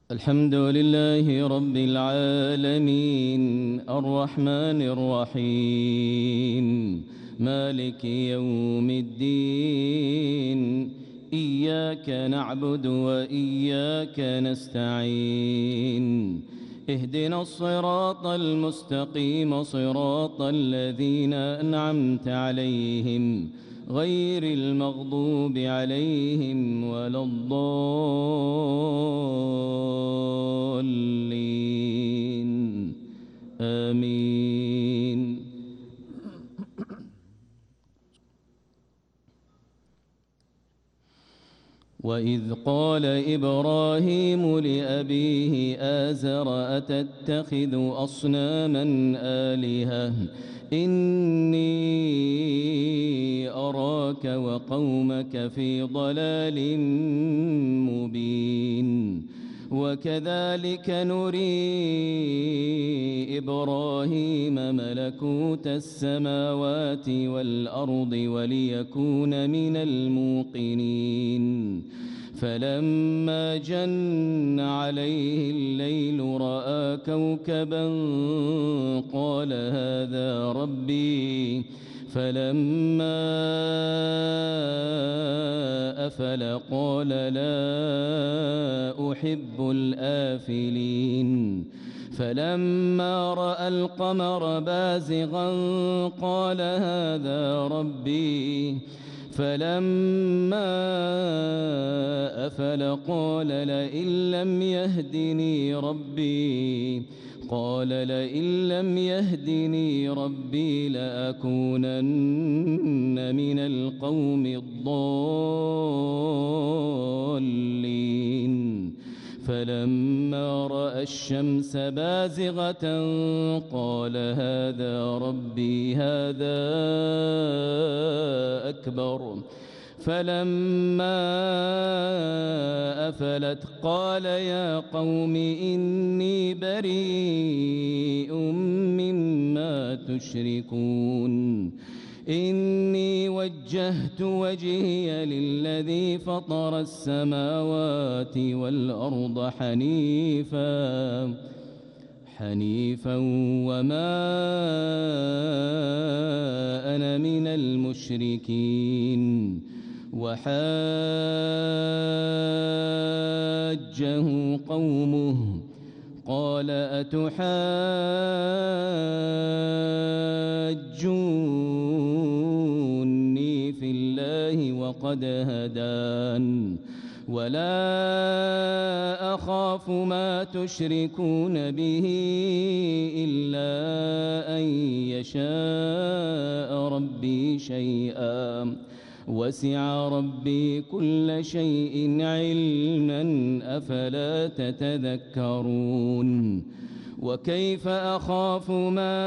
الحمد لله رب العالمين الرحمن الرحيم مالك يوم الدين إياك نعبد وإياك نستعين اهدنا الصراط المستقيم صراط الذين أنعمت عليهم غير المغضوب عليهم ولا الضالين آمين. وإذ قال إبراهيم لأبيه آزر أتتخذ أصناما آلهة إني أراك وقومك في ضلال مبين وكذلك نري إبراهيم ملكوت السماوات والأرض وليكون من الموقنين فلما جن عليه الليل رأى كوكبا قال هذا ربي فلما أفل قال لا أحب الآفلين فلما رأى القمر بازغا قال هذا ربي فلما أفل قال لئن لم يهدني ربي لأكونن من القوم الضالين فلما رأى الشمس بازغة قال هذا ربي هذا أكبر فلما أفلت قال يا قوم إني بريء مما تشركون إني وجهت وجهي للذي فطر السماوات والأرض حنيفا وما أنا من المشركين وحاجه قومه قال أتحاجوني في الله وقد هدان ولا أخاف ما تشركون به إلا أن يشاء ربي شيئا وسع ربي كل شيء علما أفلا تتذكرون وكيف أخاف ما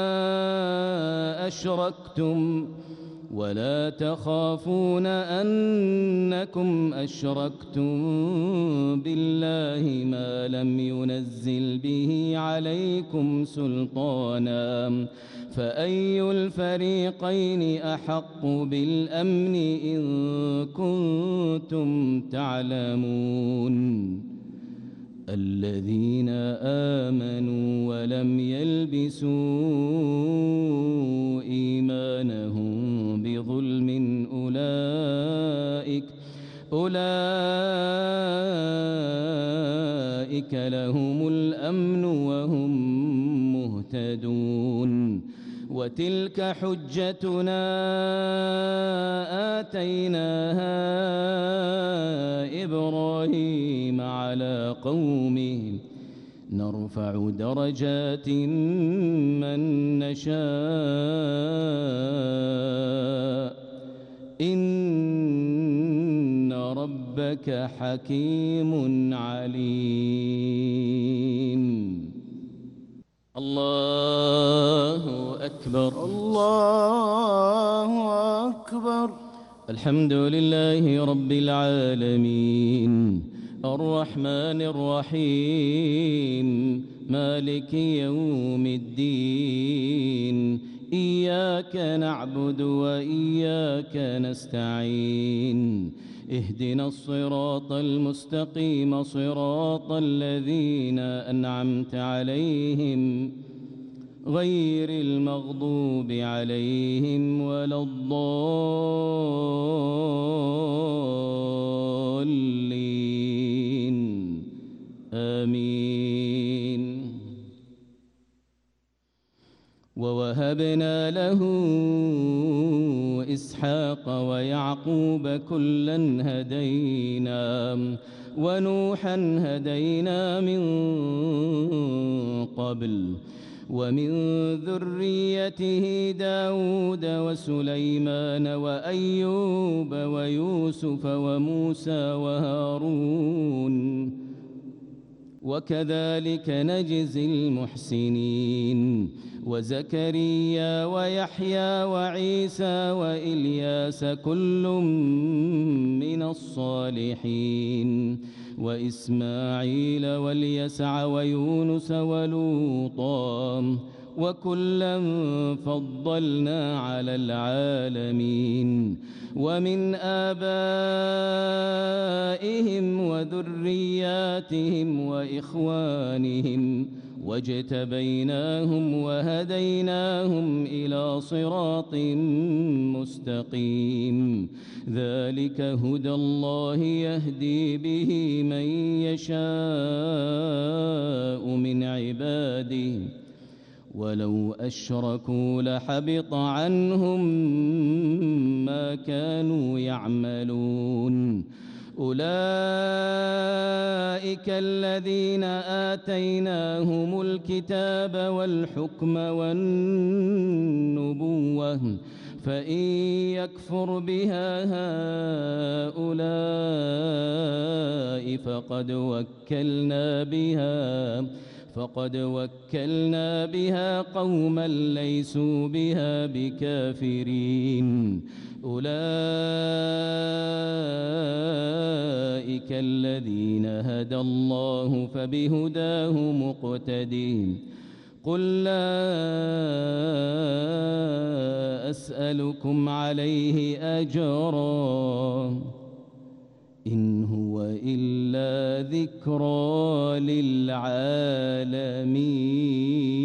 أشركتم ولا تخافون أنكم أشركتم بالله ما لم ينزل به عليكم سلطانا فأي الفريقين أحق بالأمن إن كنتم تعلمون الذين آمنوا ولم يلبسوا إيمانهم بظلم أولئك لهم الأمن وهم مهتدون وتلك حجتنا آتيناها إبراهيم على قومه نرفع درجات من نشاء إن ربك حكيم عليم. الله أكبر الله أكبر. الحمد لله رب العالمين الرحمن الرحيم مالك يوم الدين إياك نعبد وإياك نستعين اهدنا الصراط المستقيم صراط الذين أنعمت عليهم غير المغضوب عليهم ولا الضالين آمين. ووهبنا له إسحاق ويعقوب كلا هدينا ونوحا هدينا من قبل ومن ذريته داود وسليمان وأيوب ويوسف وموسى وهارون وكذلك نجزي المحسنين وزكريا ويحيى وعيسى وإلياس كل من الصالحين وإسماعيل واليسع ويونس ولوطا وكلا فضلنا على العالمين ومن آبائهم وذرياتهم وإخوانهم واجتبيناهم وهديناهم إلى صراط مستقيم ذلك هدى الله يهدي به من يشاء من عباده ولو أشركوا لحبط عنهم ما كانوا يعملون أولئك الذين آتيناهم الكتاب والحكم والنبوة فإن يكفر بها هؤلاء فقد وكلنا بها قوما ليسوا بها بكافرين أولئك الذين هدى الله فبهداه مقتدي قل لا أسألكم عليه أجرا إن هو إلا ذكرى للعالمين.